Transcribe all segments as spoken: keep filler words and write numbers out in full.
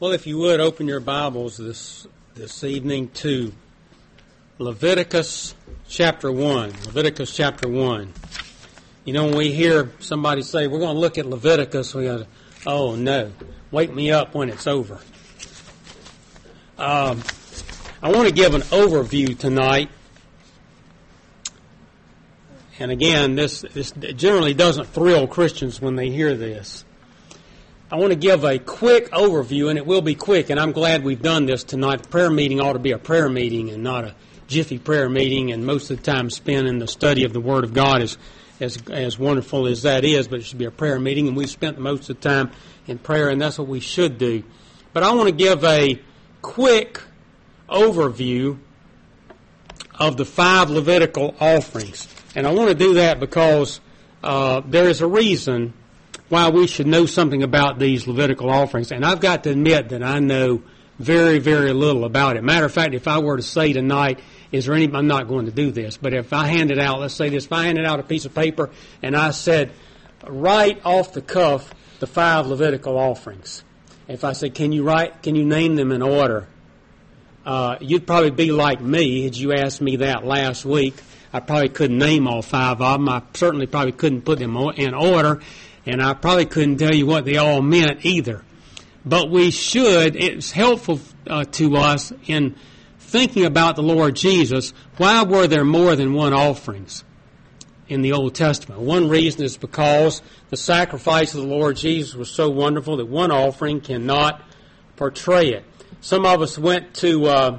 Well, if you would, open your Bibles this this evening to Leviticus chapter one. Leviticus chapter one. You know, when we hear somebody say, we're going to look at Leviticus, we go, oh no, wake me up when it's over. Um, I want to give an overview tonight. And again, this, this generally doesn't thrill Christians when they hear this. I want to give a quick overview, and it will be quick, and I'm glad we've done this tonight. The prayer meeting ought to be a prayer meeting and not a jiffy prayer meeting, and most of the time spent in the study of the Word of God is as as wonderful as that is, but it should be a prayer meeting, and we've spent most of the time in prayer, and that's what we should do. But I want to give a quick overview of the five Levitical offerings, and I want to do that because uh, there is a reason why we should know something about these Levitical offerings. And I've got to admit that I know very, very little about it. Matter of fact, if I were to say tonight, is there any, I'm not going to do this, but if I handed out, let's say this, if I handed out a piece of paper and I said, right off the cuff, the five Levitical offerings. If I said, can you write, can you name them in order? Uh, you'd probably be like me, had you asked me that last week. I probably couldn't name all five of them. I certainly probably couldn't put them in order. And I probably couldn't tell you what they all meant either. But we should, it's helpful uh, to us in thinking about the Lord Jesus. Why were there more than one offerings in the Old Testament? One reason is because the sacrifice of the Lord Jesus was so wonderful that one offering cannot portray it. Some of us went to uh,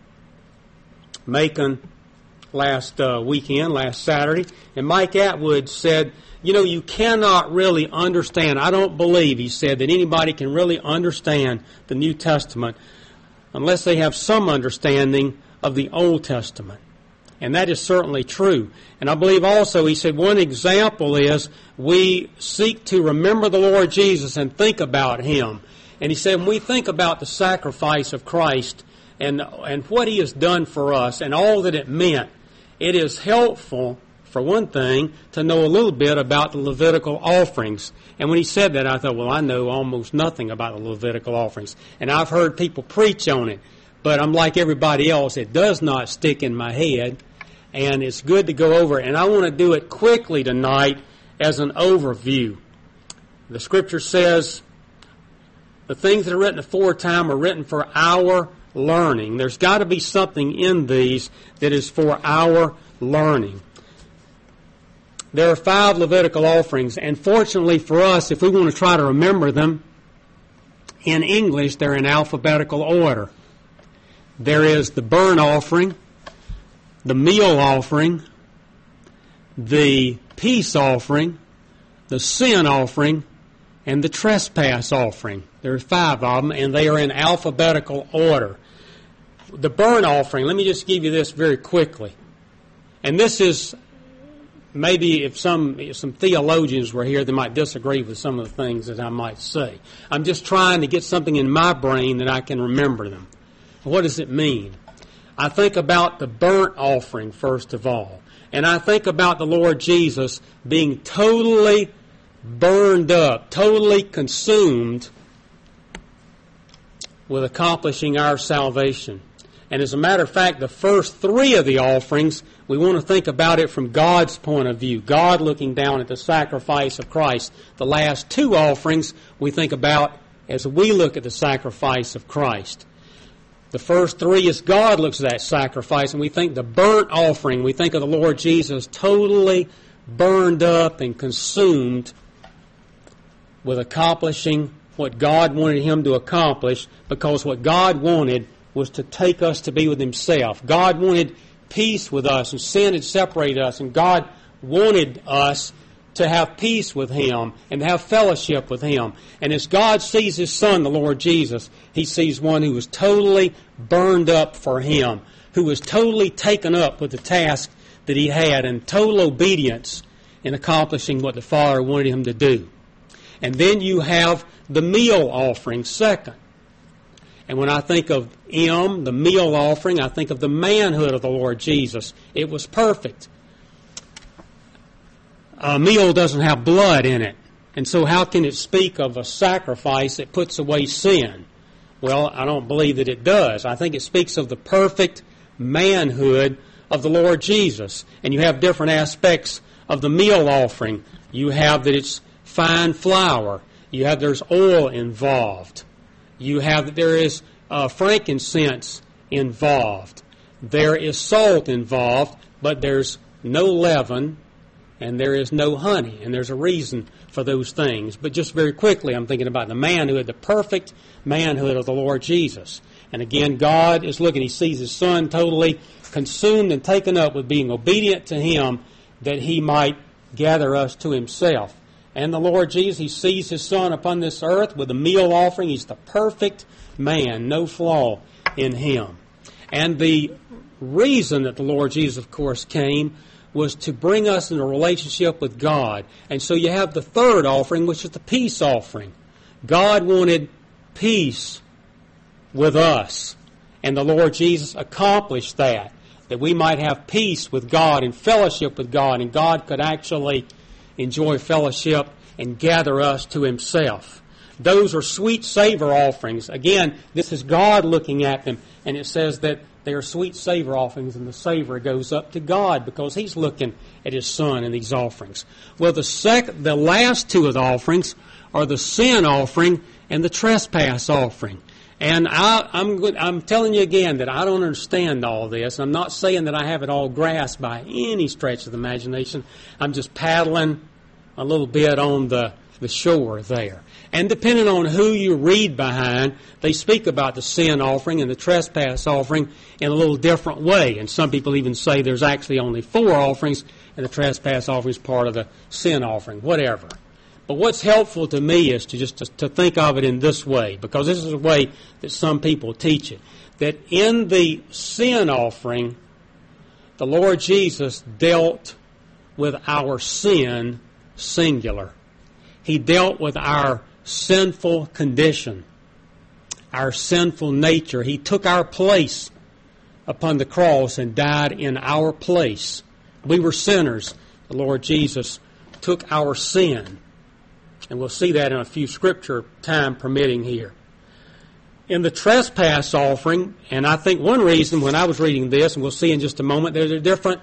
Macon last uh, weekend, last Saturday, and Mike Atwood said, you know, you cannot really understand, I don't believe, he said, that anybody can really understand the New Testament unless they have some understanding of the Old Testament. And that is certainly true. And I believe also, he said, one example is we seek to remember the Lord Jesus and think about Him. And he said, when we think about the sacrifice of Christ and, and what He has done for us and all that it meant, it is helpful, for one thing, to know a little bit about the Levitical offerings. And when he said that, I thought, well, I know almost nothing about the Levitical offerings. And I've heard people preach on it. But I'm like everybody else, it does not stick in my head. And it's good to go over it. And I want to do it quickly tonight as an overview. The Scripture says, the things that are written aforetime are written for our learning. There's got to be something in these that is for our learning. There are five Levitical offerings, and fortunately for us, if we want to try to remember them, in English, they're in alphabetical order. There is the burnt offering, the meal offering, the peace offering, the sin offering, and the trespass offering. There are five of them, and they are in alphabetical order. The burnt offering, let me just give you this very quickly. And this is, maybe if some if some theologians were here, they might disagree with some of the things that I might say. I'm just trying to get something in my brain that I can remember them. What does it mean? I think about the burnt offering, first of all. And I think about the Lord Jesus being totally burned up, totally consumed with accomplishing our salvation. And as a matter of fact, the first three of the offerings, we want to think about it from God's point of view, God looking down at the sacrifice of Christ. The last two offerings we think about as we look at the sacrifice of Christ. The first three is God looks at that sacrifice, and we think the burnt offering, we think of the Lord Jesus totally burned up and consumed with accomplishing what God wanted Him to accomplish, because what God wanted was to take us to be with Himself. God wanted peace with us, and sin had separated us, and God wanted us to have peace with Him and to have fellowship with Him. And as God sees His Son, the Lord Jesus, He sees one who was totally burned up for Him, who was totally taken up with the task that He had in total obedience in accomplishing what the Father wanted Him to do. And then you have the meal offering second. And when I think of M, the meal offering, I think of the manhood of the Lord Jesus. It was perfect. A meal doesn't have blood in it. And so how can it speak of a sacrifice that puts away sin? Well, I don't believe that it does. I think it speaks of the perfect manhood of the Lord Jesus. And you have different aspects of the meal offering. You have that it's fine flour. You have there's oil involved. You have that there is uh, frankincense involved. There is salt involved, but there's no leaven and there is no honey. And there's a reason for those things. But just very quickly, I'm thinking about the manhood, the perfect manhood of the Lord Jesus. And again, God is looking. He sees His Son totally consumed and taken up with being obedient to Him that He might gather us to Himself. And the Lord Jesus, He sees His Son upon this earth with a meal offering. He's the perfect man, no flaw in Him. And the reason that the Lord Jesus, of course, came was to bring us in a relationship with God. And so you have the third offering, which is the peace offering. God wanted peace with us. And the Lord Jesus accomplished that, that we might have peace with God and fellowship with God, and God could actually enjoy fellowship and gather us to Himself. Those are sweet savor offerings. Again, this is God looking at them, and it says that they are sweet savor offerings, and the savor goes up to God because He's looking at His Son in these offerings. Well, the second, the last two of the offerings are the sin offering and the trespass offering. And I, I'm good, I'm telling you again that I don't understand all this. I'm not saying that I have it all grasped by any stretch of the imagination. I'm just paddling a little bit on the, the shore there. And depending on who you read behind, they speak about the sin offering and the trespass offering in a little different way. And some people even say there's actually only four offerings, and the trespass offering is part of the sin offering, whatever. But what's helpful to me is to just to, to think of it in this way, because this is the way that some people teach it, that in the sin offering, the Lord Jesus dealt with our sin singular. He dealt with our sinful condition, our sinful nature. He took our place upon the cross and died in our place. We were sinners. The Lord Jesus took our sin. And we'll see that in a few scripture, time permitting here. In the trespass offering, and I think one reason when I was reading this, and we'll see in just a moment, there are different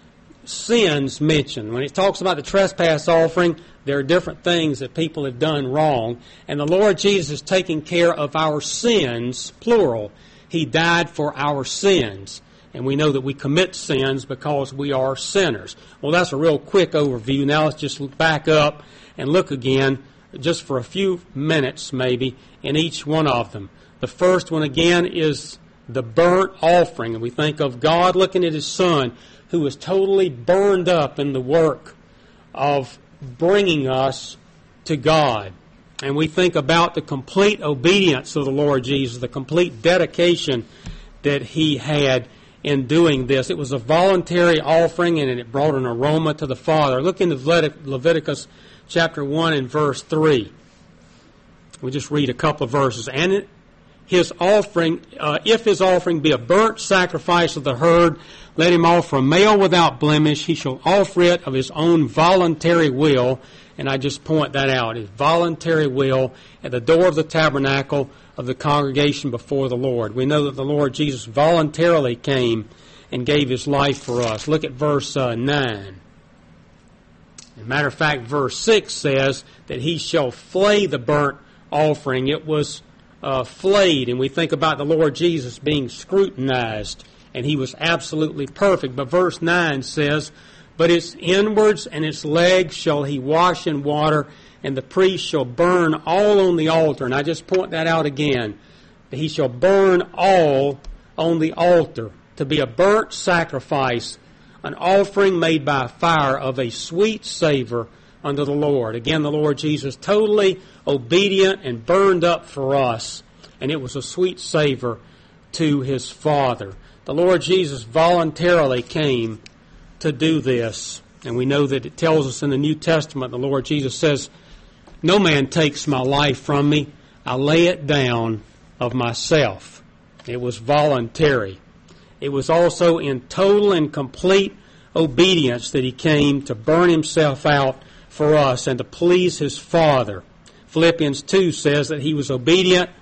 sins mentioned. When it talks about the trespass offering, there are different things that people have done wrong. And the Lord Jesus is taking care of our sins, plural. He died for our sins. And we know that we commit sins because we are sinners. Well, that's a real quick overview. Now let's just back up and look again, just for a few minutes maybe, in each one of them. The first one again is the burnt offering. And we think of God looking at His Son, who was totally burned up in the work of bringing us to God. And we think about the complete obedience of the Lord Jesus, the complete dedication that He had in doing this. It was a voluntary offering, and it brought an aroma to the Father. Look in Leviticus chapter one and verse three. We'll just read a couple of verses. And his offering, uh, if his offering be a burnt sacrifice of the herd, let him offer a male without blemish. He shall offer it of his own voluntary will. And I just point that out. His voluntary will at the door of the tabernacle of the congregation before the Lord. We know that the Lord Jesus voluntarily came and gave His life for us. Look at verse uh, nine. As a matter of fact, verse six says that He shall flay the burnt offering. It was uh, flayed, and we think about the Lord Jesus being scrutinized, and He was absolutely perfect. But verse nine says, but its inwards and its legs shall He wash in water, and the priest shall burn all on the altar. And I just point that out again. He shall burn all on the altar, to be a burnt sacrifice, an offering made by fire of a sweet savor unto the Lord. Again, the Lord Jesus totally obedient and burned up for us, and it was a sweet savor to His Father. The Lord Jesus voluntarily came to do this, and we know that it tells us in the New Testament, the Lord Jesus says, no man takes my life from me. I lay it down of myself. It was voluntary. It was also in total and complete obedience that He came to burn Himself out for us and to please His Father. Philippians two says that He was obedient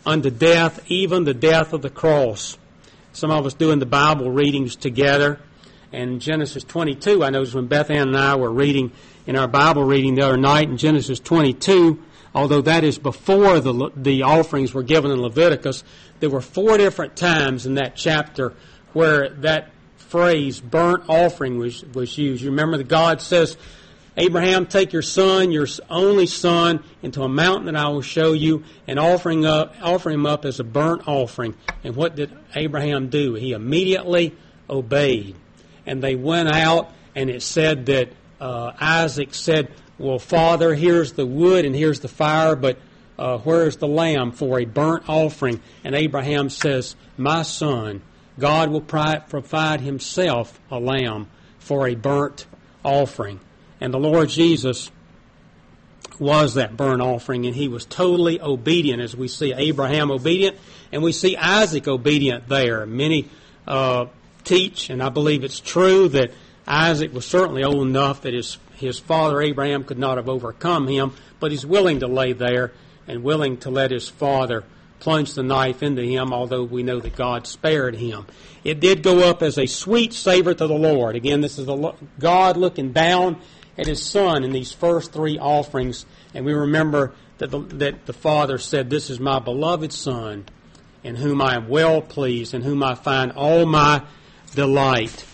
unto death, even the death of the cross. Some of us doing the Bible readings together. And Genesis twenty-two, I noticed when Beth Ann and I were reading in our Bible reading the other night in Genesis twenty-two, although that is before the the offerings were given in Leviticus, there were four different times in that chapter where that phrase, burnt offering, was, was used. You remember that God says, Abraham, take your son, your only son, into a mountain that I will show you, and offering up, offer him up as a burnt offering. And what did Abraham do? He immediately obeyed. And they went out, and it said that uh, Isaac said, well, Father, here's the wood and here's the fire, but uh, where's the lamb for a burnt offering? And Abraham says, my son, God will provide himself a lamb for a burnt offering. And the Lord Jesus was that burnt offering, and he was totally obedient, as we see Abraham obedient, and we see Isaac obedient there. Many uh, teach, and I believe it's true, that Isaac was certainly old enough that his, his father Abraham could not have overcome him, but he's willing to lay there and willing to let his father plunge the knife into him, although we know that God spared him. It did go up as a sweet savor to the Lord. Again, this is the God looking down at his son in these first three offerings, and we remember that the, that the Father said, this is my beloved Son, in whom I am well pleased, in whom I find all my delight.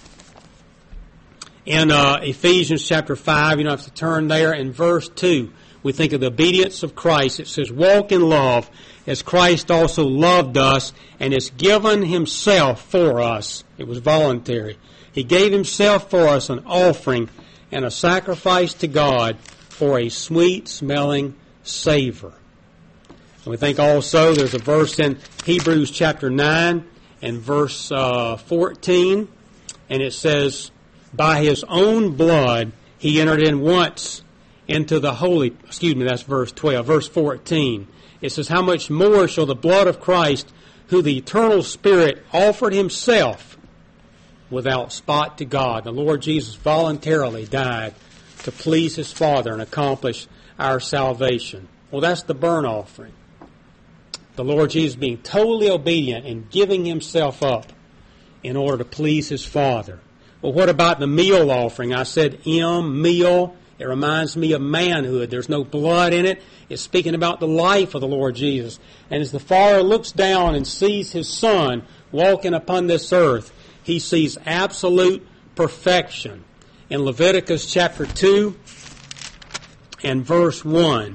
In uh, Ephesians chapter five, you don't have to turn there, in verse two, we think of the obedience of Christ. It says, walk in love, as Christ also loved us, and has given himself for us. It was voluntary. He gave himself for us an offering and a sacrifice to God for a sweet-smelling savor. And we think also there's a verse in Hebrews chapter nine and verse uh, fourteen, and it says, by his own blood he entered in once into the holy, excuse me, that's verse twelve, verse fourteen. It says, how much more shall the blood of Christ, who the eternal Spirit offered himself without spot to God. The Lord Jesus voluntarily died to please his Father and accomplish our salvation. Well, that's the burnt offering. The Lord Jesus being totally obedient and giving himself up in order to please his Father. Well, what about the meal offering? I said M, meal. It reminds me of manhood. There's no blood in it. It's speaking about the life of the Lord Jesus. And as the Father looks down and sees his Son walking upon this earth, he sees absolute perfection. In Leviticus chapter two and verse one,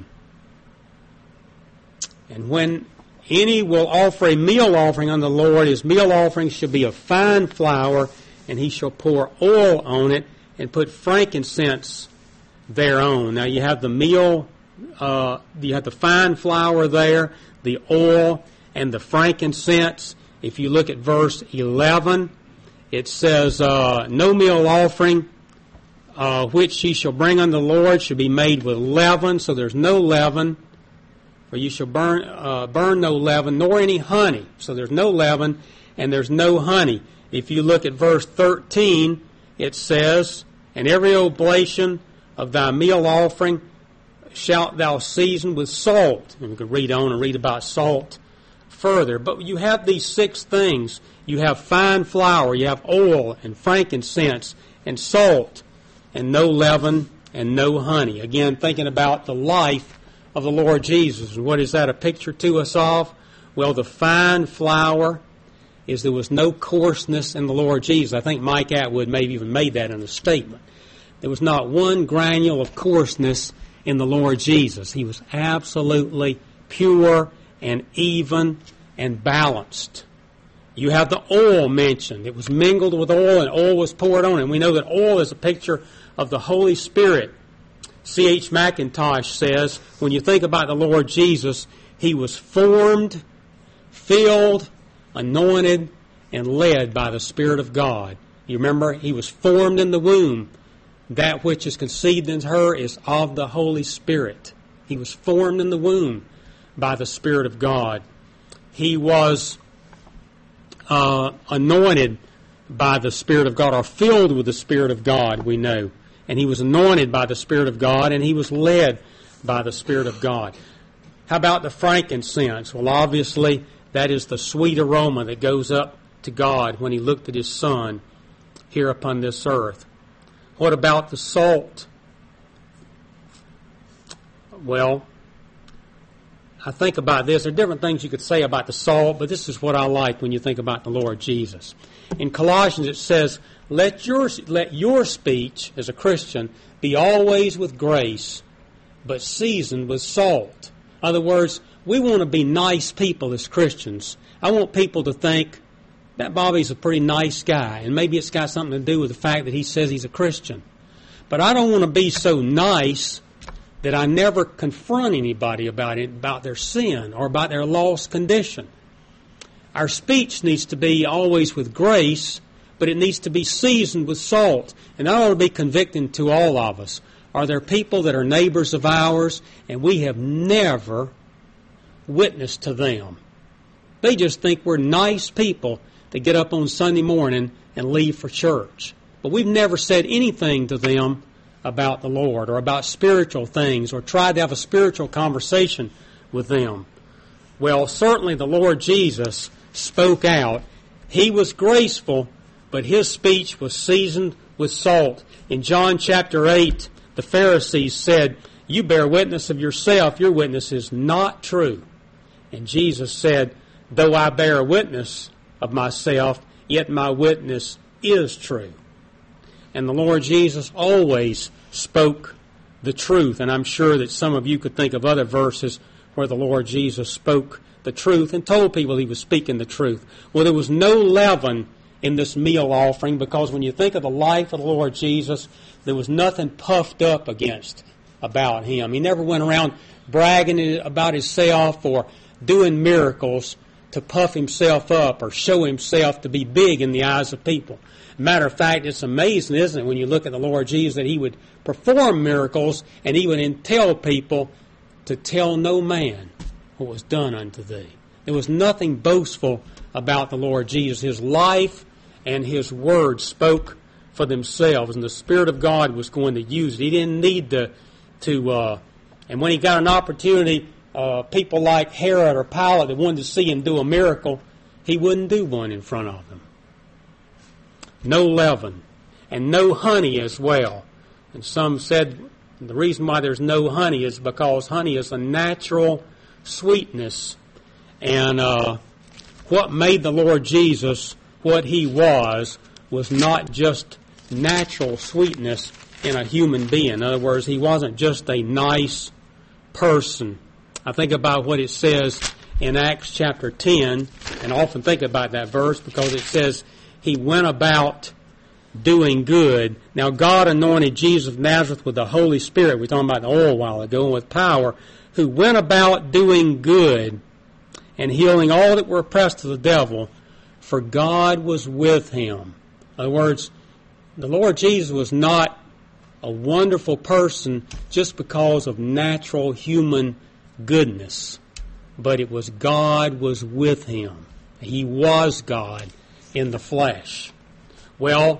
and when any will offer a meal offering unto the Lord, his meal offering shall be of fine flour, and he shall pour oil on it and put frankincense thereon. Now you have the meal, uh, you have the fine flour there, the oil, and the frankincense. If you look at verse eleven, it says, uh, no meal offering uh, which ye shall bring unto the Lord shall be made with leaven, so there's no leaven. For you shall burn uh, burn no leaven, nor any honey. So there's no leaven, and there's no honey. If you look at verse thirteen, it says, and every oblation of thy meal offering shalt thou season with salt. And we could read on and read about salt further. But you have these six things. You have fine flour, you have oil and frankincense and salt, and no leaven and no honey. Again, thinking about the life of the Lord Jesus. And what is that a picture to us of? Well, the fine flour is there was no coarseness in the Lord Jesus. I think Mike Atwood maybe even made that in a statement. There was not one granule of coarseness in the Lord Jesus. He was absolutely pure and even and balanced. You have the oil mentioned. It was mingled with oil, and oil was poured on it. And we know that oil is a picture of the Holy Spirit. C H McIntosh says, when you think about the Lord Jesus, he was formed, filled, anointed, and led by the Spirit of God. You remember, he was formed in the womb. That which is conceived in her is of the Holy Spirit. He was formed in the womb by the Spirit of God. He was uh, anointed by the Spirit of God, or filled with the Spirit of God, we know. And he was anointed by the Spirit of God, and he was led by the Spirit of God. How about the frankincense? Well, obviously, that is the sweet aroma that goes up to God when he looked at his Son here upon this earth. What about the salt? Well, I think about this. There are different things you could say about the salt, but this is what I like when you think about the Lord Jesus. In Colossians it says, let your, let your speech as a Christian be always with grace, but seasoned with salt. In other words, we want to be nice people as Christians. I want people to think that Bobby's a pretty nice guy, and maybe it's got something to do with the fact that he says he's a Christian. But I don't want to be so nice that I never confront anybody about it, about their sin or about their lost condition. Our speech needs to be always with grace, but it needs to be seasoned with salt. And that ought to be convicting to all of us. Are there people that are neighbors of ours and we have never witnessed to them? They just think we're nice people that get up on Sunday morning and leave for church. But we've never said anything to them about the Lord or about spiritual things or tried to have a spiritual conversation with them. Well, certainly the Lord Jesus spoke out. He was graceful, but his speech was seasoned with salt. In John chapter eight, the Pharisees said, you bear witness of yourself, your witness is not true. And Jesus said, though I bear witness of myself, yet my witness is true. And the Lord Jesus always spoke the truth. And I'm sure that some of you could think of other verses where the Lord Jesus spoke the truth and told people he was speaking the truth. Well, there was no leaven in this meal offering, because when you think of the life of the Lord Jesus, there was nothing puffed up against about him. He never went around bragging about himself or doing miracles to puff himself up or show himself to be big in the eyes of people. Matter of fact, it's amazing, isn't it, when you look at the Lord Jesus, that he would perform miracles and he would tell people to tell no man what was done unto thee. There was nothing boastful about the Lord Jesus. His life and his words spoke for themselves, and the Spirit of God was going to use it. He didn't need to, to uh, and when he got an opportunity, uh, people like Herod or Pilate that wanted to see him do a miracle, he wouldn't do one in front of them. No leaven, and no honey as well. And some said the reason why there's no honey is because honey is a natural sweetness. And uh, what made the Lord Jesus what he was was not just natural sweetness in a human being. In other words, he wasn't just a nice person. I think about what it says in Acts chapter ten, and I often think about that verse because it says, he went about doing good. Now, God anointed Jesus of Nazareth with the Holy Spirit. We were talking about the oil a while ago, and with power, who went about doing good and healing all that were oppressed of the devil, for God was with him. In other words, the Lord Jesus was not a wonderful person just because of natural human goodness, but it was God was with him. He was God in the flesh. Well,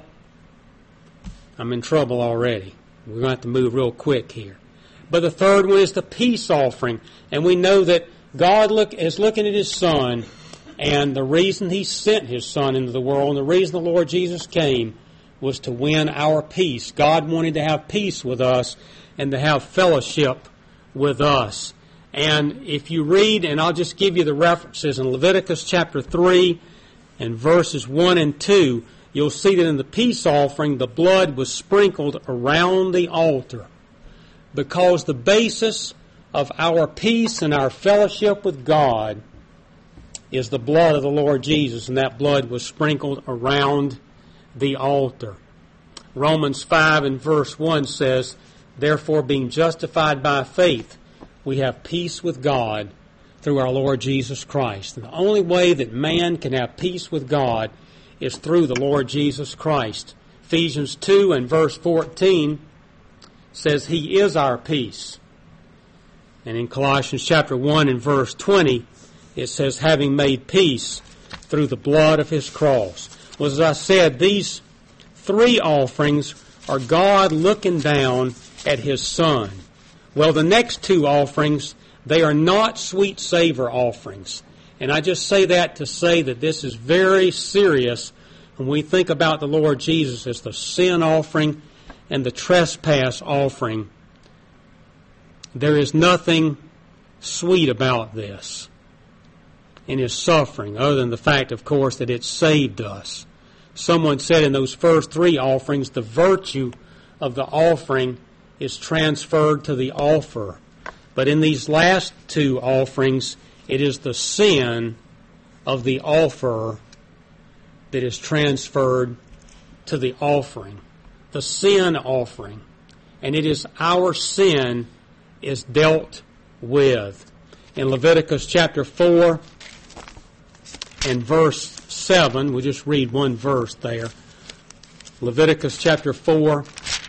I'm in trouble already. We're going to have to move real quick here. But the third one is the peace offering. And we know that God look, is looking at his Son, and the reason he sent his Son into the world, and the reason the Lord Jesus came, was to win our peace. God wanted to have peace with us and to have fellowship with us. And if you read, and I'll just give you the references, in Leviticus chapter three and verses one and two, you'll see that in the peace offering, the blood was sprinkled around the altar, because the basis of our peace and our fellowship with God is the blood of the Lord Jesus, and that blood was sprinkled around the altar. Romans five and verse one says, therefore, being justified by faith, we have peace with God through our Lord Jesus Christ. And the only way that man can have peace with God is through the Lord Jesus Christ. Ephesians two and verse fourteen says he is our peace. And in Colossians chapter one and verse twenty, it says, having made peace through the blood of his cross. Well, as I said, these three offerings are God looking down at his Son. Well, the next two offerings, They are not sweet savor offerings. And I just say that to say that this is very serious when we think about the Lord Jesus as the sin offering and the trespass offering. There is nothing sweet about this in His suffering, other than the fact, of course, that it saved us. Someone said in those first three offerings, the virtue of the offering is transferred to the offerer. But in these last two offerings, it is the sin of the offerer that is transferred to the offering. The sin offering. And it is our sin is dealt with. In Leviticus chapter four and verse seven, we'll just read one verse there. Leviticus chapter four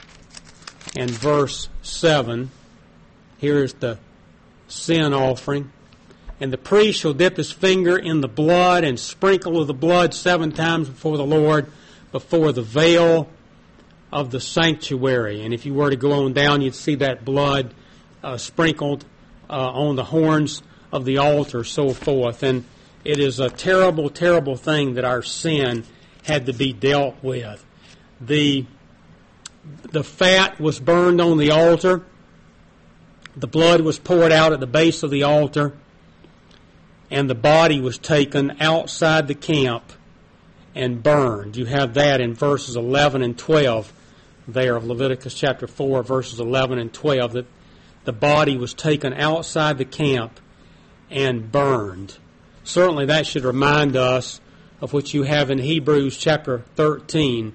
and verse seven. Here is the sin offering. And the priest shall dip his finger in the blood and sprinkle of the blood seven times before the Lord, before the veil of the sanctuary. And if you were to go on down, you'd see that blood uh, sprinkled uh, on the horns of the altar, so forth. And it is a terrible, terrible thing that our sin had to be dealt with. The, the fat was burned on the altar. The blood was poured out at the base of the altar. And the body was taken outside the camp and burned. You have that in verses eleven and twelve there of Leviticus chapter four, verses eleven and twelve, that the body was taken outside the camp and burned. Certainly that should remind us of what you have in Hebrews chapter thirteen.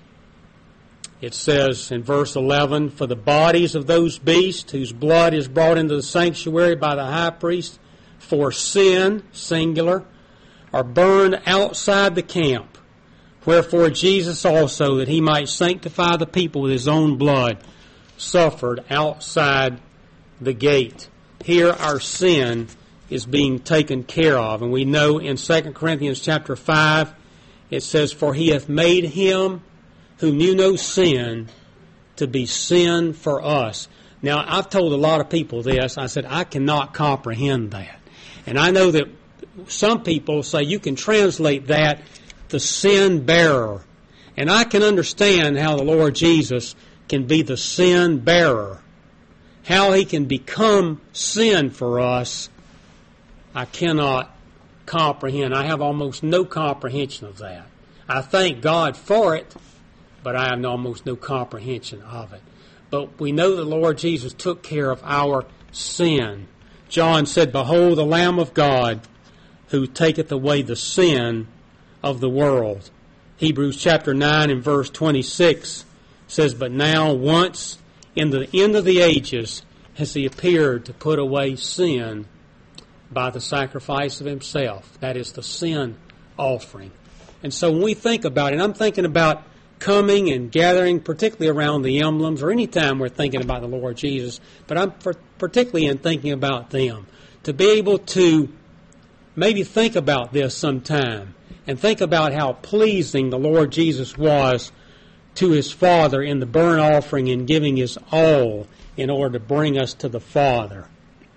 It says in verse eleven, for the bodies of those beasts whose blood is brought into the sanctuary by the high priest for sin, singular, are burned outside the camp. Wherefore Jesus also, that He might sanctify the people with His own blood, suffered outside the gate. Here our sin is being taken care of. And we know in Second Corinthians chapter five, it says, for He hath made Him who knew no sin to be sin for us. Now, I've told a lot of people this. I said, I cannot comprehend that. And I know that some people say you can translate that to sin bearer. And I can understand how the Lord Jesus can be the sin bearer. How He can become sin for us, I cannot comprehend. I have almost no comprehension of that. I thank God for it, but I have almost no comprehension of it. But we know the Lord Jesus took care of our sin. John said, behold the Lamb of God who taketh away the sin of the world. Hebrews chapter nine and verse twenty-six says, but now once in the end of the ages has He appeared to put away sin by the sacrifice of Himself. That is the sin offering. And so when we think about it, and I'm thinking about coming and gathering, particularly around the emblems, or any time we're thinking about the Lord Jesus, but I'm particularly in thinking about them, to be able to maybe think about this sometime, and think about how pleasing the Lord Jesus was to His Father in the burnt offering and giving His all in order to bring us to the Father.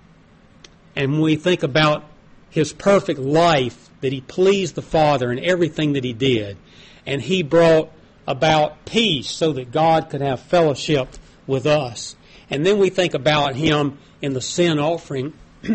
And when we think about His perfect life, that He pleased the Father in everything that He did, and He brought about peace so that God could have fellowship with us. And then we think about Him in the sin offering,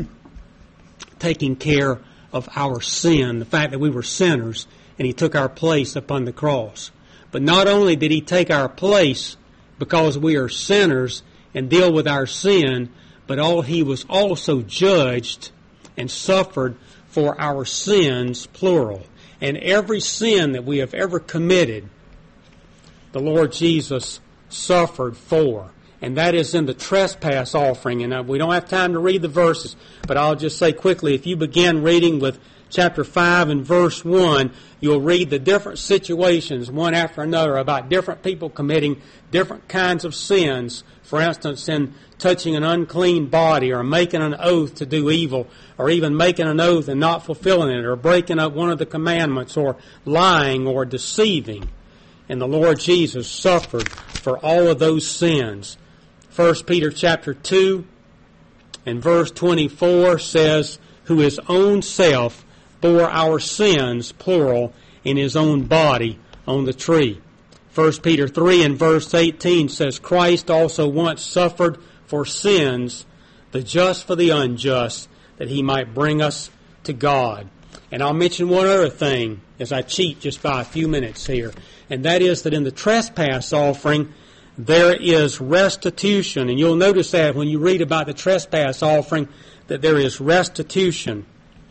taking care of our sin, the fact that we were sinners, and He took our place upon the cross. But not only did He take our place because we are sinners and deal with our sin, but all He was also judged and suffered for our sins, plural. And every sin that we have ever committed, the Lord Jesus suffered for. And that is in the trespass offering. And we don't have time to read the verses, but I'll just say quickly, if you begin reading with chapter five and verse one, you'll read the different situations, one after another, about different people committing different kinds of sins. For instance, in touching an unclean body, or making an oath to do evil, or even making an oath and not fulfilling it, or breaking up one of the commandments, or lying, or deceiving. And the Lord Jesus suffered for all of those sins. First Peter chapter two And verse twenty-four says, who his own self bore our sins, plural, in his own body on the tree. First Peter three and verse eighteen says, Christ also once suffered for sins, the just for the unjust, that he might bring us to God. And I'll mention one other thing as I cheat just by a few minutes here, and that is that in the trespass offering, there is restitution. And you'll notice that when you read about the trespass offering, that there is restitution.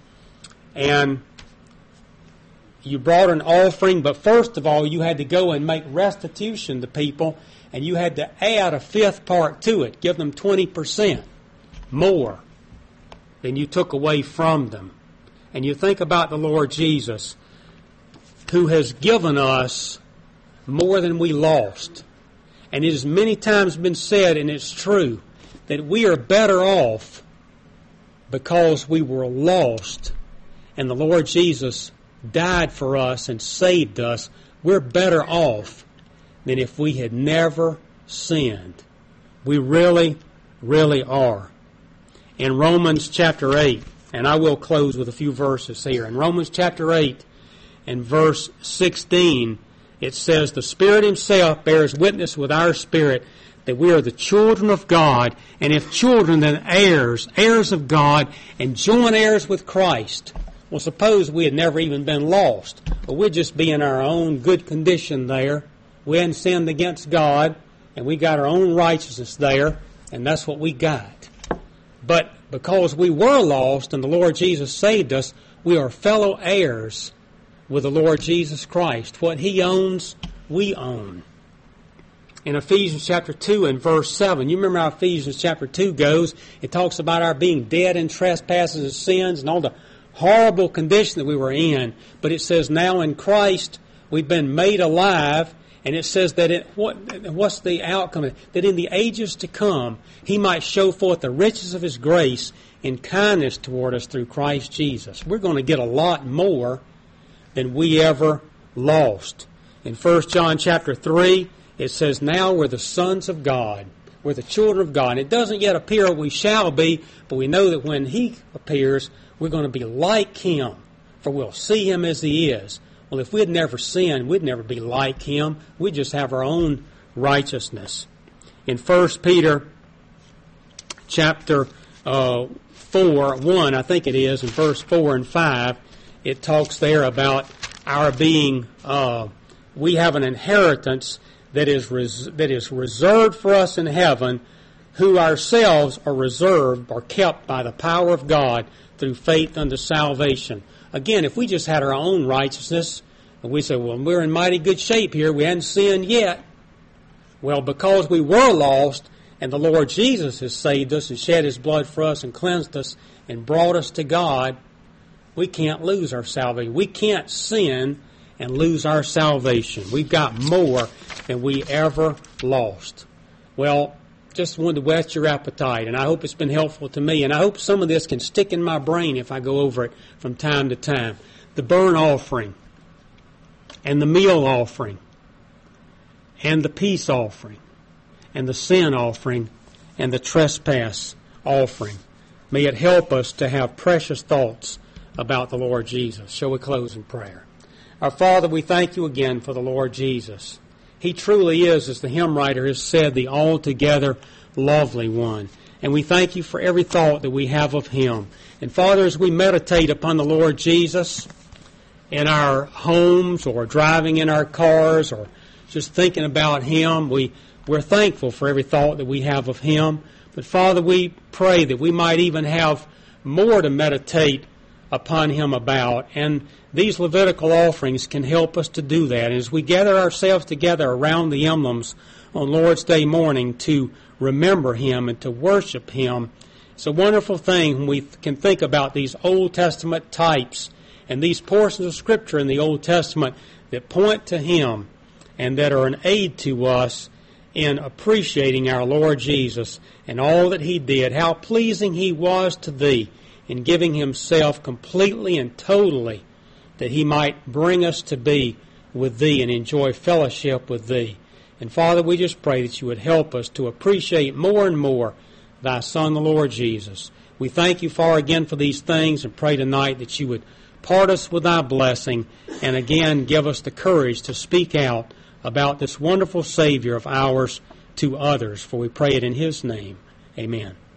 And you brought an offering, but first of all, you had to go and make restitution to people, and you had to add a fifth part to it, give them twenty percent more than you took away from them. And you think about the Lord Jesus, who has given us more than we lost. And it has many times been said, and it's true, that we are better off because we were lost, and the Lord Jesus died for us and saved us. We're better off than if we had never sinned. We really, really are. In Romans chapter eight, and I will close with a few verses here. In Romans chapter eight and verse sixteen, it says, the Spirit himself bears witness with our spirit that we are the children of God, and if children, then heirs, heirs of God, and joint heirs with Christ. Well, suppose we had never even been lost, but we'd just be in our own good condition there. We hadn't sinned against God, and we got our own righteousness there, and that's what we got. But because we were lost and the Lord Jesus saved us, we are fellow heirs with the Lord Jesus Christ. What he owns, we own. In Ephesians chapter two and verse seven, you remember how Ephesians chapter two goes. It talks about our being dead in trespasses and sins and all the horrible condition that we were in. But it says now in Christ we've been made alive. And it says that it, what, what's the outcome? That in the ages to come, he might show forth the riches of his grace in kindness toward us through Christ Jesus. We're going to get a lot more than we ever lost. In First John chapter three, it says, now we're the sons of God. We're the children of God. And it doesn't yet appear what we shall be, but we know that when he appears, we're going to be like him, for we'll see him as he is. Well, if we had never sinned, we'd never be like him. We'd just have our own righteousness. In First Peter chapter uh, four, one, I think it is, in verse four and five, it talks there about our being, uh, we have an inheritance that is res- that is reserved for us in heaven, who ourselves are reserved or kept by the power of God through faith unto salvation. Again, if we just had our own righteousness, and we say, well, we're in mighty good shape here, we hadn't sinned yet. Well, because we were lost, and the Lord Jesus has saved us and shed his blood for us and cleansed us and brought us to God, we can't lose our salvation. We can't sin and lose our salvation. We've got more than we ever lost. Well, just wanted to whet your appetite, and I hope it's been helpful to me, and I hope some of this can stick in my brain if I go over it from time to time. The burnt offering, and the meal offering, and the peace offering, and the sin offering, and the trespass offering. May it help us to have precious thoughts about the Lord Jesus. Shall we close in prayer? Our Father, we thank you again for the Lord Jesus. He truly is, as the hymn writer has said, the altogether lovely one. And we thank you for every thought that we have of him. And Father, as we meditate upon the Lord Jesus in our homes or driving in our cars or just thinking about him, we, we're thankful for every thought that we have of him. But Father, we pray that we might even have more to meditate upon him about. And these Levitical offerings can help us to do that. And as we gather ourselves together around the emblems on Lord's Day morning to remember him and to worship him, it's a wonderful thing when we can think about these Old Testament types and these portions of Scripture in the Old Testament that point to him and that are an aid to us in appreciating our Lord Jesus and all that he did, how pleasing he was to thee in giving himself completely and totally that he might bring us to be with thee and enjoy fellowship with thee. And Father, we just pray that you would help us to appreciate more and more thy Son, the Lord Jesus. We thank you far again for these things and pray tonight that you would part us with thy blessing and again give us the courage to speak out about this wonderful Savior of ours to others. For we pray it in his name. Amen.